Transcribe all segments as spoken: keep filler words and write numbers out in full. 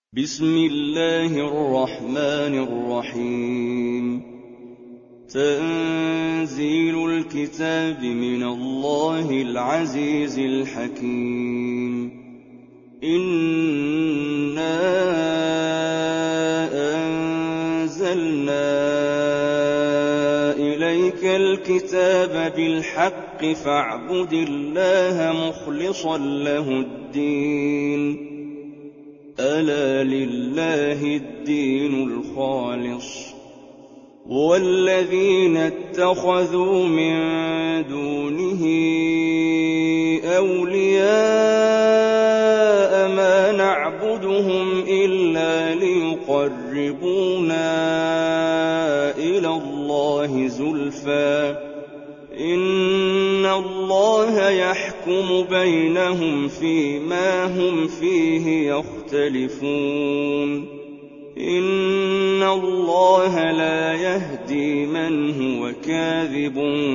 بسم الله الرحمن الرحيم تنزيل الكتاب من الله العزيز الحكيم إنا أنزلنا إليك الكتاب بالحق فاعبد الله مخلصا له الدين ألا لله الدين الخالص والذين اتخذوا من دونه أولياء ما نعبدهم إلا ليقربونا إلى الله زلفى إن الله يحكم بينهم فيما هم فيه يختلفون إن الله لا يهدي من هو كاذب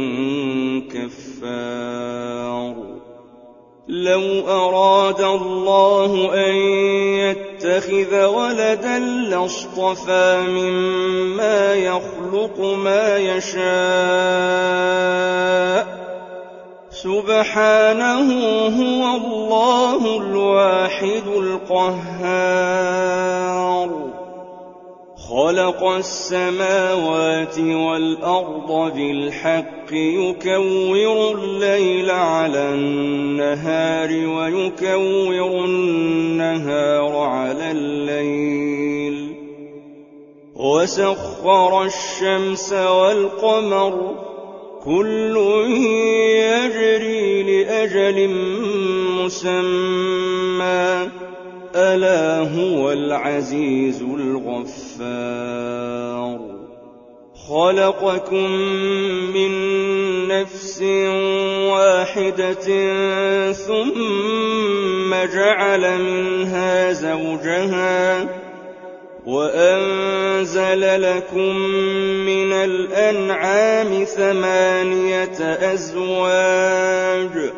كفار لو أراد الله أن يتخذ ولدا لاصطفى مما يخلق ما يشاء سبحانه هو الله الواحد القهار خلق السماوات والأرض بالحق يكور الليل على النهار ويكور النهار على الليل وسخر الشمس والقمر كل يجري لأجل مسمى ألا هو العزيز الغفار خلقكم من نفس واحدة ثم جعل منها زوجها وأنزل لكم من الأنعام ثمانية أزواج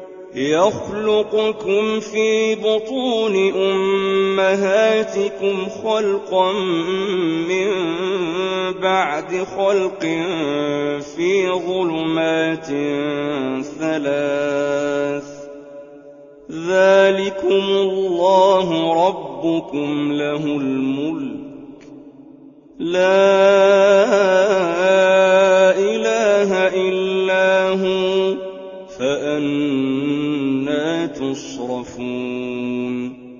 يخلقكم في بطون أمهاتكم خلقا من بعد خلق في ظلمات ثلاث ذلكم الله ربكم له الملك لا إله إلا هو فأنى تصرفون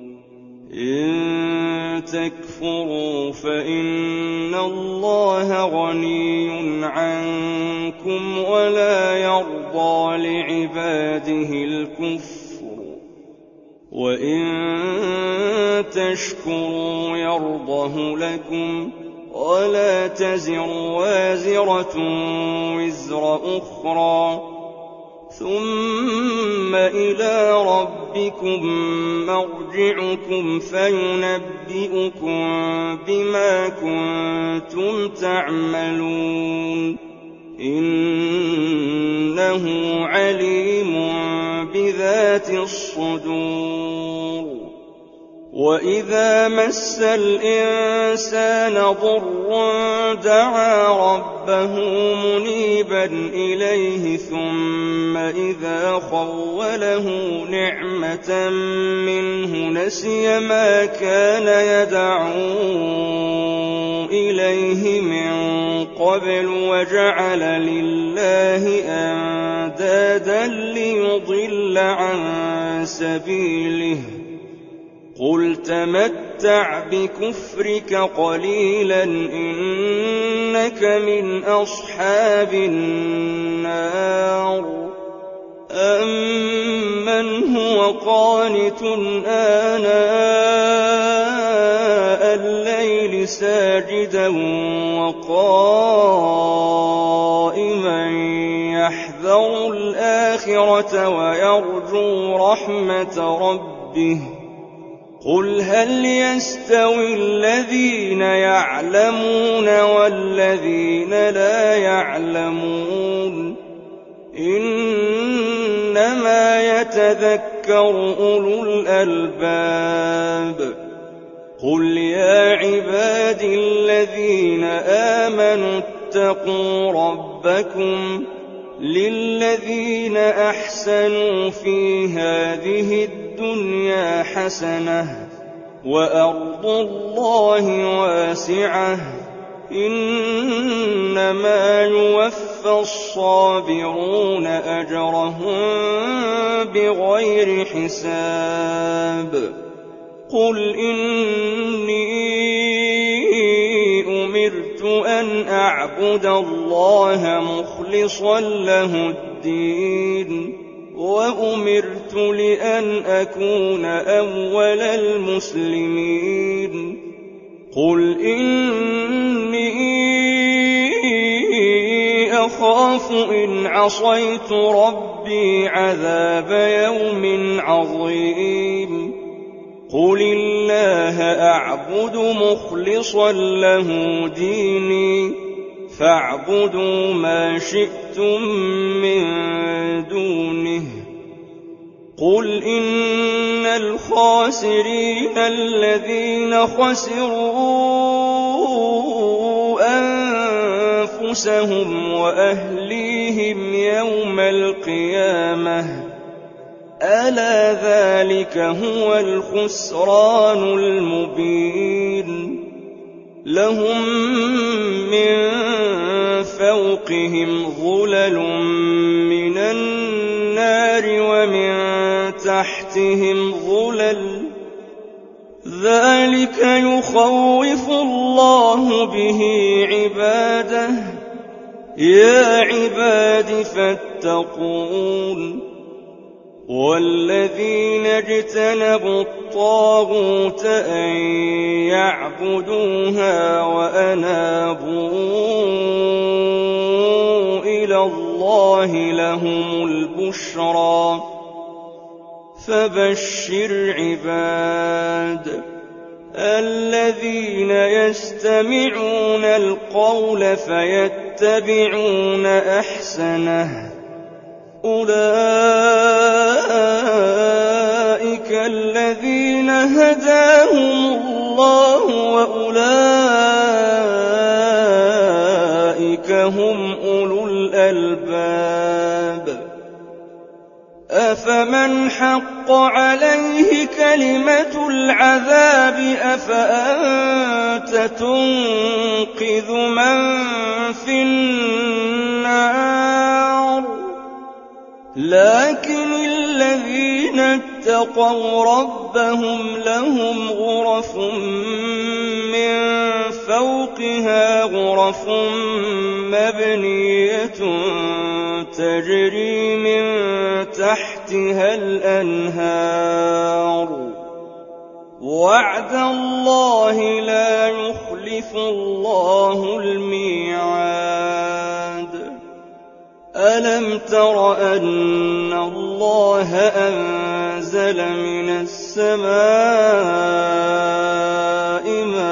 إن تكفروا فإن الله غني عنكم ولا يرضى لعباده الكفر وإن تشكروا يرضه لكم ولا تزر وازرة وزر أخرى ثم إلى ربكم مرجعكم فينبئكم بما كنتم تعملون إنه عليم بذات الصدور وإذا مس الإنسان ضر دعا ربه منيبا إليه ثم إذا خوله نعمة منه نسي ما كان يدعو إليه من قبل وجعل لله أندادا ليضل عن سبيله قل تمتع بكفرك قليلا إنك من أصحاب النار أمن هو قانت آناء الليل ساجدا وقائما يحذر الآخرة ويرجو رحمة ربه قل هل يستوي الذين يعلمون والذين لا يعلمون إنما يتذكر أولو الألباب قل يا عبادي الذين آمنوا اتقوا ربكم للذين أحسنوا في هذه الدنيا حسنة وأرض الله واسعة إنما يوفى الصابرون أجرهم بغير حساب قل إني أمرت أن أعبد الله مخلصا له الدين وأمرت لأن أكون أول المسلمين قل إني أخاف إن عصيت ربي عذاب يوم عظيم قل الله أعبد مخلصا له ديني فاعبدوا ما شئتم من دونه قل إن الخاسرين الذين خسروا أنفسهم وأهليهم يوم القيامة ألا ذلك هو الخسران المبين لهم من فوقهم ظلل من النار ومن تحتهم ظلل ذلك يخوف الله به عباده يا عباد فاتقون والذين اجتنبوا الطاغوت أن يعبدوها وأنابوا إلى الله لهم البشرى فبشر عباد الذين يستمعون القول فيتبعون أحسنه أولئك الذين هداهم الله وأولئك هم أولو الألباب أفمن حق عليه كلمة العذاب أفأنت تنقذ من في النار لكن الذين اتقوا ربهم لهم غرف من فوقها غرف مبنية تجري من تحتها الأنهار وعد الله لا يخلف الله الميعاد ألم تر أن الله أنزل من السماء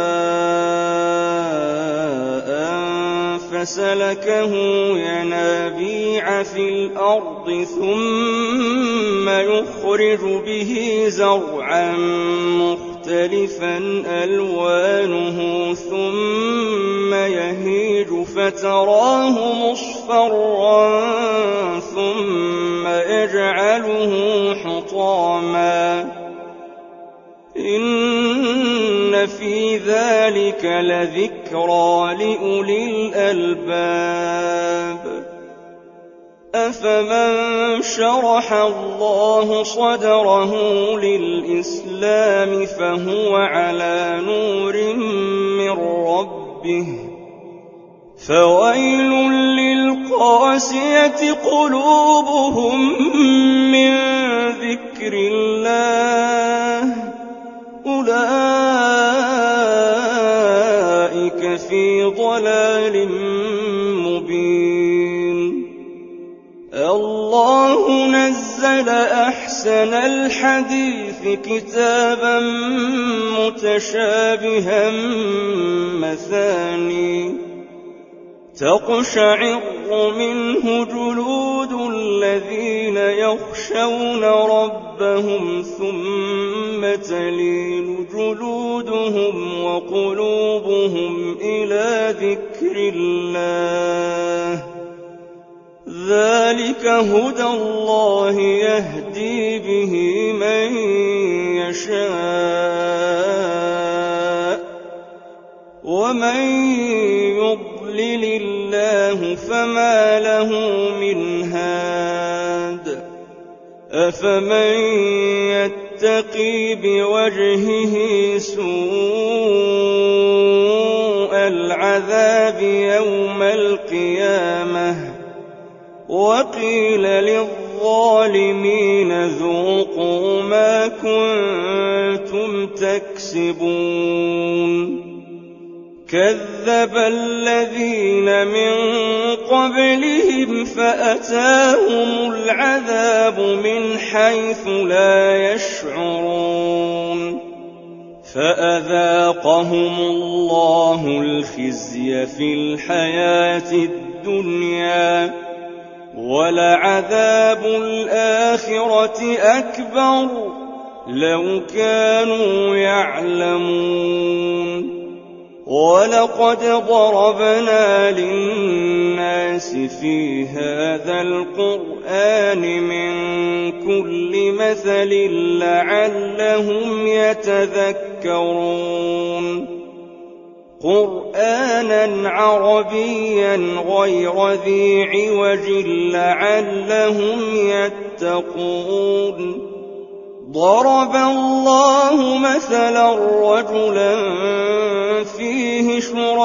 ماء فسلكه ينابيع في الأرض ثم يخرج به زرعا مختلفا ألوانه ثم يهيج فتراه مصفرا ثم يجعله حطاما إن في ذلك لذكرى لأولي الألباب أفمن شرح الله صدره للإسلام فهو على نور من ربه فويل للقاسية قلوبهم من ذكر الله أولئك في ضلال مبين الله نزل أحسن الحديث كتابا متشابها مثاني تقشعر منه جلود الذين يخشون ربهم ثم تلين جلودهم وقلوبهم إلى ذكر الله ذلك هدى الله يهدي به من يشاء ومن يضلل الله فما له من هاد أفمن يتقي بوجهه سوء العذاب يوم القيامة وقيل للظالمين ذوقوا ما كنتم تكسبون كذب الذين من قبلهم فأتاهم العذاب من حيث لا يشعرون فأذاقهم الله الخزي في الحياة الدنيا ولعذاب الآخرة أكبر لو كانوا يعلمون ولقد ضربنا للناس في هذا القرآن من كل مثل لعلهم يتذكرون قرآنا عربيا غير ذي عوج لعلهم يتقون ضرب الله مثلا رجلا فيه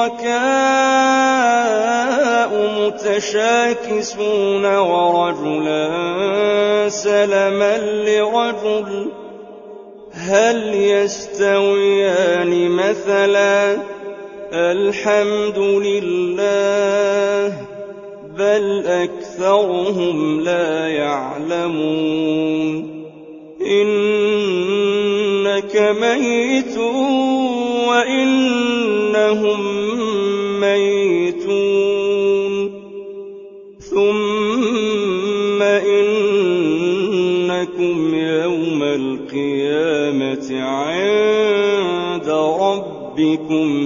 شركاء متشاكسون ورجلا سلما لرجل هل يستويان مثلا الحمد لله بل أكثرهم لا يعلمون إنك ميت وإنهم ميتون ثم إنكم يوم القيامة عند ربكم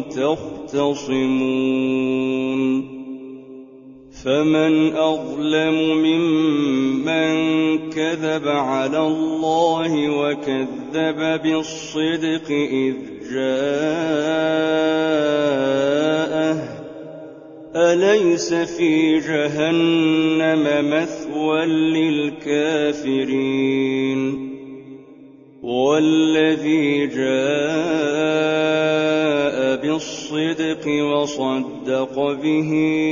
تختصمون فمن أظلم ممن كذب على الله وكذب بالصدق إذ جاءه أليس في جهنم مثوى للكافرين والذي جاء بالصدق وصدق به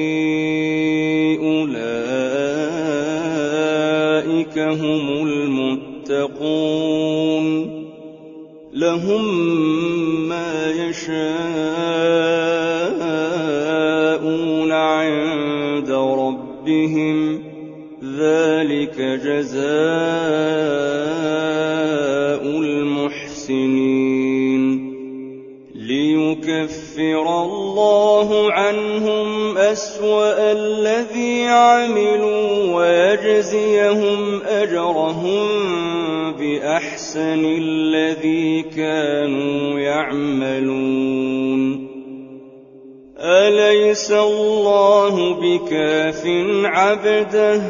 أولئك هم المتقون لهم ما يشاءون عند ربهم ذلك جزاء المحسنين ليكفر الله عنهم أسوأ الذي عملوا ويجزيهم أجرهم بأحسن الذي كانوا يعملون أليس الله بكاف عبده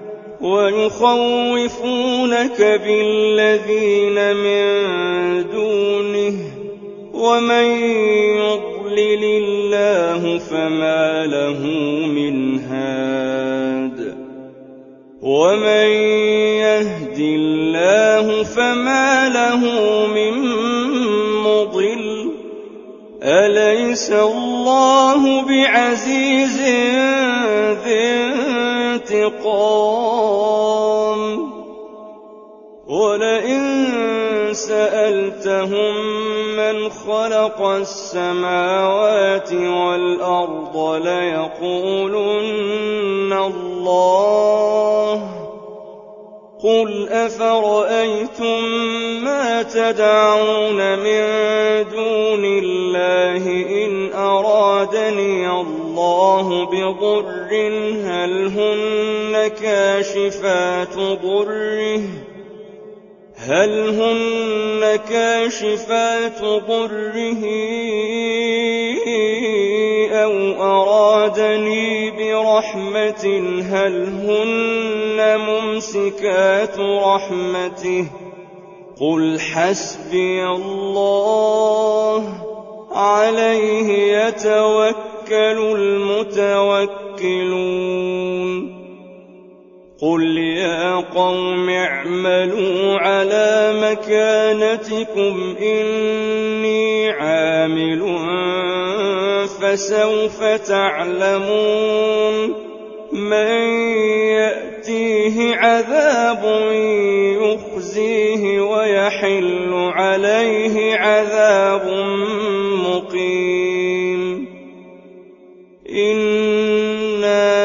ويخوفونك بالذين من دونه ومن يضلل الله فما له من هاد ومن يهد الله فما له من مضل أليس الله بعزيز ذي انتقام ولئن سألتهم من خلق السماوات والأرض ليقولن الله قل أفرأيتم ما تدعون من دون الله إن أرادني الله الله بضر هل هن كاشفات ضره هل هن كاشفات ضره أو أرادني برحمة هل هن ممسكات رحمته قل حسبي الله عليه يتوكل المتوكلون قل يا قوم اعملوا على مكانتكم إني عامل فسوف تعلمون من يأتيه عذاب يخزيه ويحل عليه عذاب مقيم إنا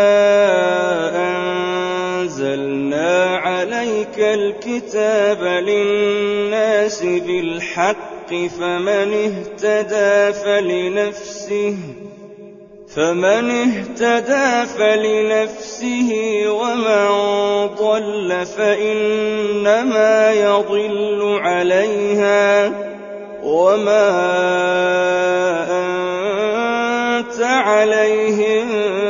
أنزلنا عليك الكتاب للناس بالحق فمن اهتدى فلنفسه فمن اهتدى فلنفسه ومن ضل فإنما يضل عليها وما أنت عليهم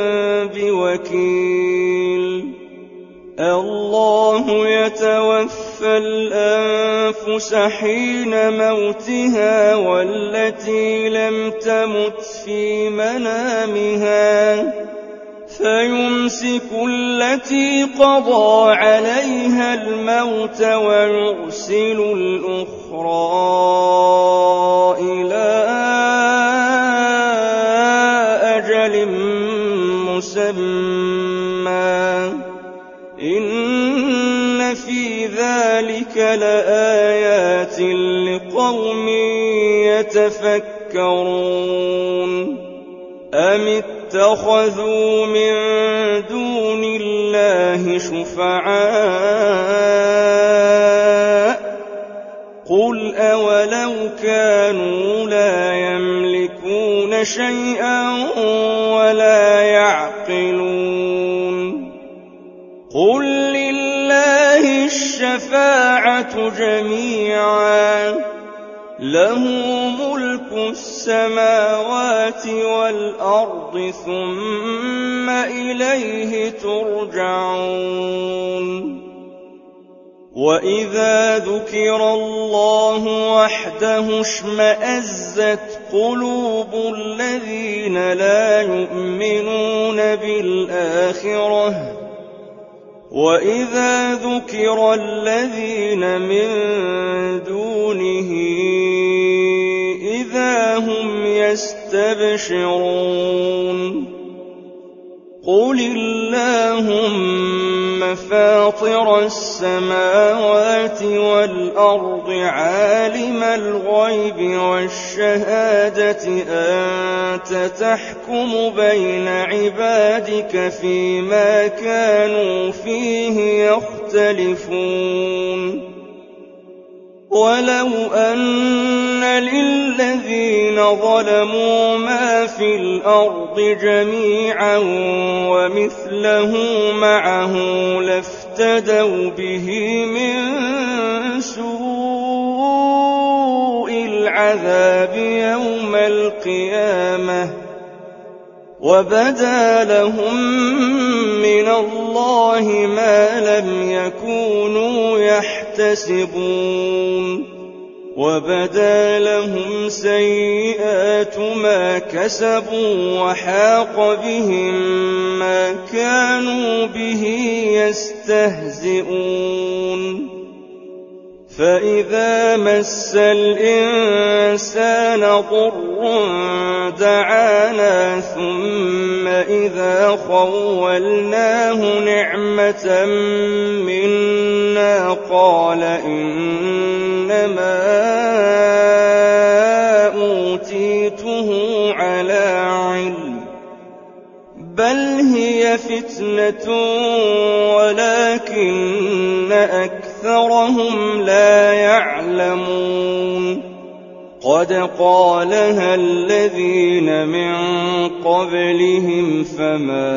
بوكيل الله يتوفى الأنفس حين موتها والتي لم تمت في منامها فيمسك التي قضى عليها الموت ويرسل الأخرى إلى أجل مسمى إن في ذلك لآيات لقوم يتفكرون أم اتخذوا من دون الله شفعاء قل أولو كانوا لا يملكون شيئا ولا يعقلون قل لله الشفاعة جميعا له ملك السماوات والأرض ثم إليه ترجعون وإذا ذكر الله وحده اشمأزت قلوب الذين لا يؤمنون بالآخرة وإذا ذكر الذين من دونه إذا هم يستبشرون قل اللهم فاطر السماوات والأرض عالم الغيب والشهادة أنت تحكم بين عبادك فيما كانوا فيه يختلفون ولو أن للذين ظلموا ما في الأرض جميعا ومثله معه لافتدوا به من سوء العذاب يوم القيامة وبدا لهم من الله ما لم يكونوا يحتسبون وبدا لهم سيئات ما كسبوا وحاق بهم ما كانوا به يستهزئون فإذا مس الإنسان ضر دعانا ثم إذا خولناه نعمة منا قال إنما أوتيته على علم بل هي فتنة ولكن أكثرهم لا يعلمون قد قالها الذين من قبلهم فما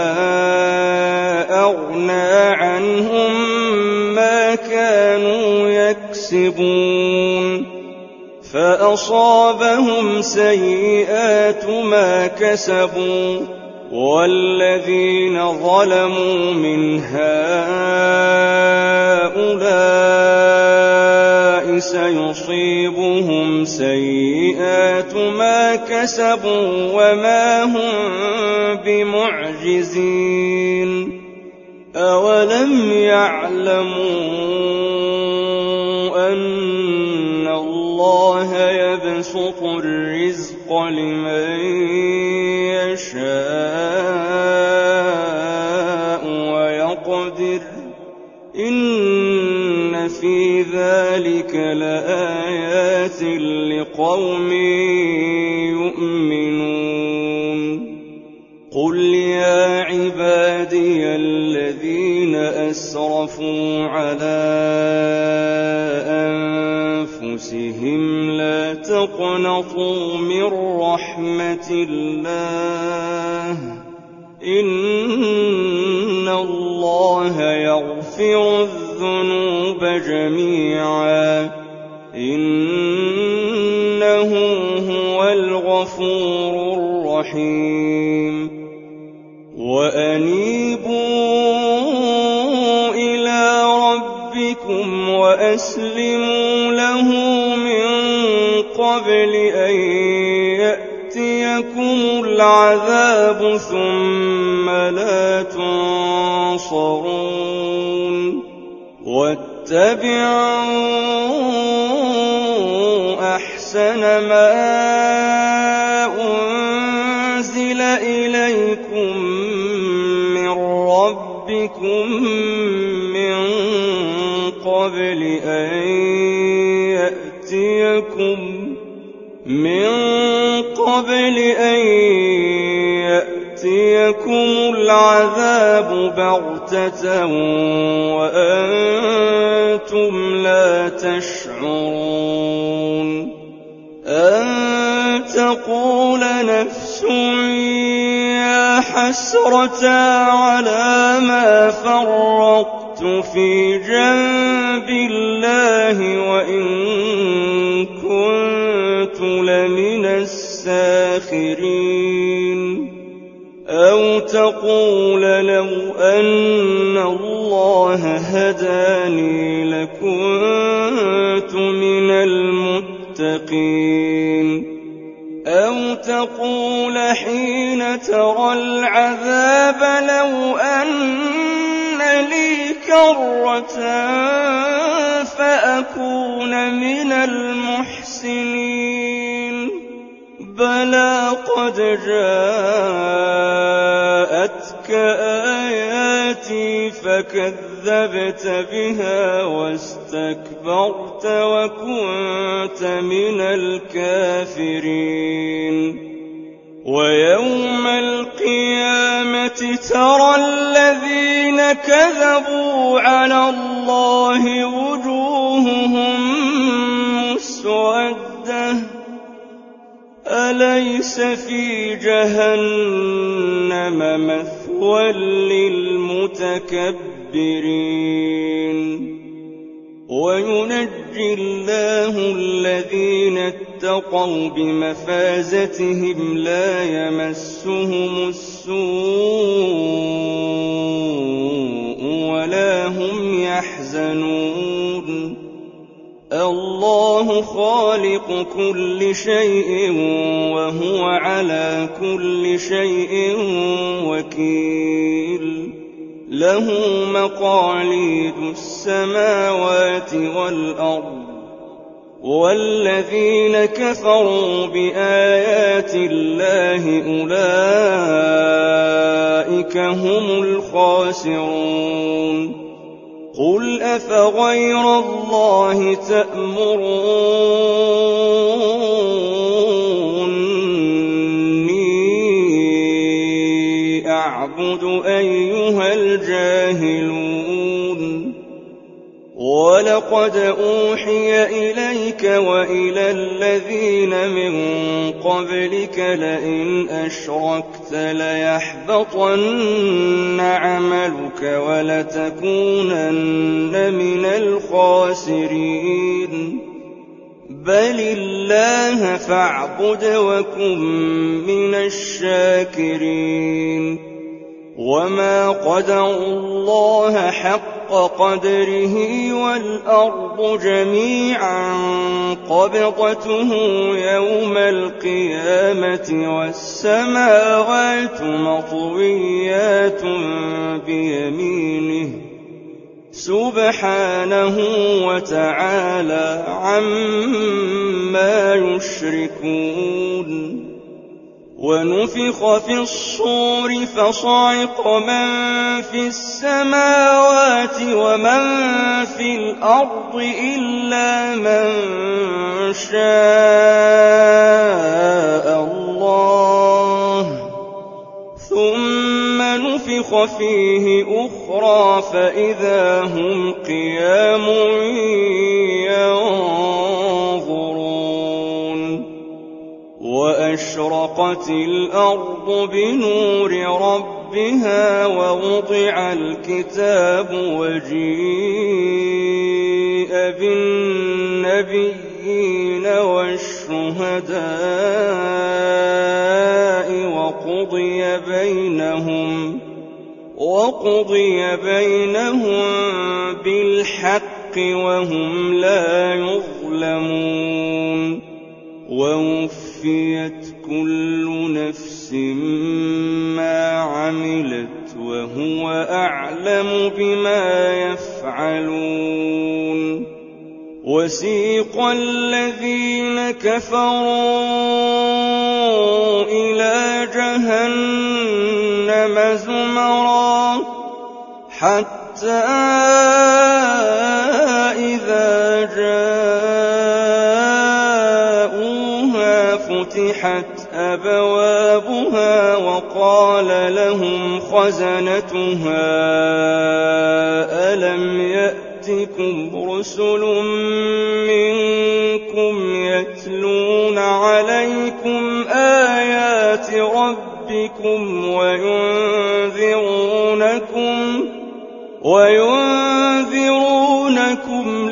أغنى عنهم ما كانوا يكسبون فأصابهم سيئات ما كسبوا والذين ظلموا من هؤلاء سيصيبهم سيئات ما كسبوا وما هم بمعجزين أولم يعلموا أن الله يبسط الرزق لمن يشاء ويقدر إن في ذلك لآيات لقوم يؤمنون قل يا عبادي الذين أسرفوا على أنفسهم لا تقنطوا من رحمة الله إن الله يغفر الذنوب جميعا إنه هو الغفور الرحيم وأنيبوا إلى ربكم وأسلموا له من قبل أن يأتيكم العذاب ثم لا تنصرون واتبعوا أحسن ما أنزل إليكم من ربكم من قبل أن يأتيكم من قبل أن يأتيكم العذاب بغتة وأنتم لا تشعرون أن تقول نفس يا حسرة على ما فرطت في جنب الله وإن كنت لمن الساخرين أو تقول لو أن الله هداني لكنت من المتقين أو تقول حين ترى العذاب لو أن لي كرة فأكون من المحسنين بلى قد جاءتك آياتي فكذبت بها واستكبرت وكنت من الكافرين ويوم القيامة ترى الذين كذبوا على الله وجوههم مسودة أليس في جهنم مثوى للمتكبرين وينجي الله الذين اتقوا بمفازتهم لا يمسهم السوء ولا هم يحزنون الله خالق كل شيء وهو على كل شيء وكيل له مقاليد السماوات والأرض والذين كفروا بآيات الله أولئك هم الخاسرون قل أفغير الله تأمروني أعبد أيها الجاهلون وَلَقَدْ أُوحِيَ إِلَيْكَ وَإِلَى الَّذِينَ مِن قَبْلِكَ لَئِنْ أَشْرَكْتَ لَيَحْبَطَنَّ عَمَلُكَ وَلَتَكُونَنَّ مِنَ الْخَاسِرِينَ بَلِ اللَّهَ فَاعْبُدْ وَكُن مِّنَ الشَّاكِرِينَ وَمَا قَدَرُوا اللَّهَ حَقَّ قَدْرِهِ وَالْأَرْضُ جَمِيعًا قَبْضَتُهُ يَوْمَ الْقِيَامَةِ وَالسَّمَاوَاتُ مَطْوِيَّاتٌ بِيَمِينِهِ سُبْحَانَهُ وَتَعَالَىٰ عَمَّا يُشْرِكُونَ وَنُفِخَ فِي الصُّورِ فَصَعِقَ مَن فِي السَّمَاوَاتِ وَمَن فِي الْأَرْضِ إِلَّا مَن شَاءَ اللَّهُ ثُمَّ نُفِخَ فِيهِ أُخْرَىٰ فَإِذَا هُمْ قِيَامٌ يَنظُرُونَ وَأَشْرَقَتِ الْأَرْضُ بِنُورِ رَبِّهَا وَوُضِعَ الْكِتَابُ وَجِيءَ بِالنَّبِيِّينَ وَالشُّهَدَاءِ وَقُضِيَ بَيْنَهُمْ وَقُضِيَ بَيْنَهُم بِالْحَقِّ وَهُمْ لَا يُظْلَمُونَ وَوُفِّيَتْ كُلُّ نَفْسٍ مَّا عَمِلَتْ وَهُوَ أَعْلَمُ بِمَا يَفْعَلُونَ وَسِيقَ الَّذِينَ كَفَرُوا إِلَىٰ جَهَنَّمَ زُمَرًا حَتَّىٰ إِذَا جَاءُوهَا فُتِحَتْ أَبْوَابُهَا وَقَالَ لَهُمْ خَزَنَتُهَا أَلَمْ يَأْتِكُمْ رُسُلٌ مِّنكُمْ يَتْلُونَ عَلَيْكُمْ آيَاتِ رَبِّكُمْ وَيُنذِرُونَكُمْ وَيُنذِرُونَكُمْ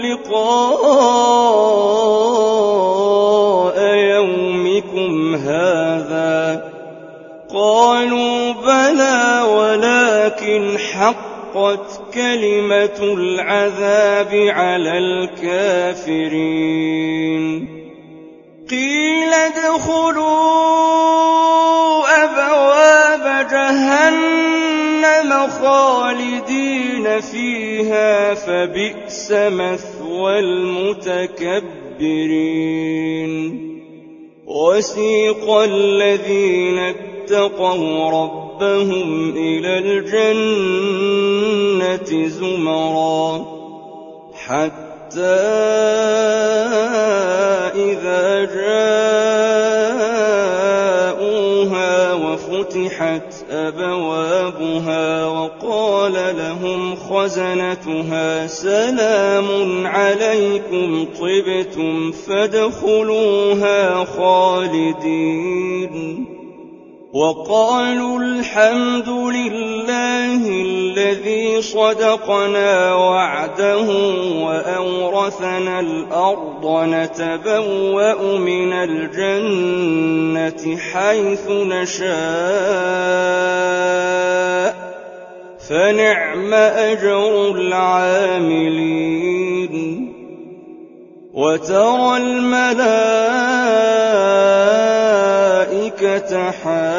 لِقَاءَ يَوْمِكُمْ هَٰذَا ۚ قَالُوا بَلَىٰ وَلَٰكِنْ حَقَّتْ كَلِمَةُ الْعَذَابِ عَلَى الْكَافِرِينَ قِيلَ ادْخُلُوا أَبْوَابَ جَهَنَّمَ خَالِدِينَ فِيهَا فَبِئْسَ مَثْوَى الْمُتَكَبِّرِينَ وَسِيقَ الَّذِينَ اتَّقَوْا رَبَّهُمْ إِلَى الْجَنَّةِ زُمَرًا حَتَّىٰ إِذَا جَاءُوهَا وَفُتِحَتْ أَبْوَابُهَا وَقَالَ لَهُمْ خَزَنَتُهَا سَلَامٌ عَلَيْكُمْ طِبْتُمْ فَادْخُلُوهَا خَالِدِينَ وَقَالُوا الْحَمْدُ لِلَّهِ الَّذِي صَدَقَنَا وَعْدَهُ وَأَوْرَثَنَا الْأَرْضَ نَتَبَوَّأُ مِنَ الْجَنَّةِ حَيْثُ نَشَاءُ ۖ فَنِعْمَ أَجْرُ الْعَامِلِينَ وَتَرَى الْمَلَائِكَةَ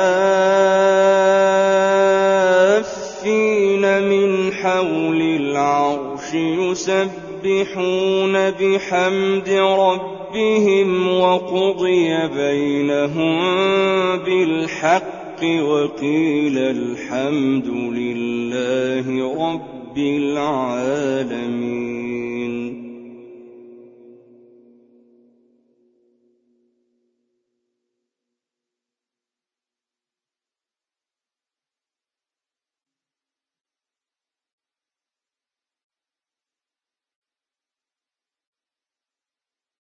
حَافِّينَ مِنْ حَوْلِ الْعَرْشِ يُسَبِّحُونَ بِحَمْدِ رَبِّهِمْ وَقُضِيَ بَيْنَهُم بِالْحَقِّ وَقِيلَ الْحَمْدُ لِلَّهِ رَبِّ الْعَالَمِينَ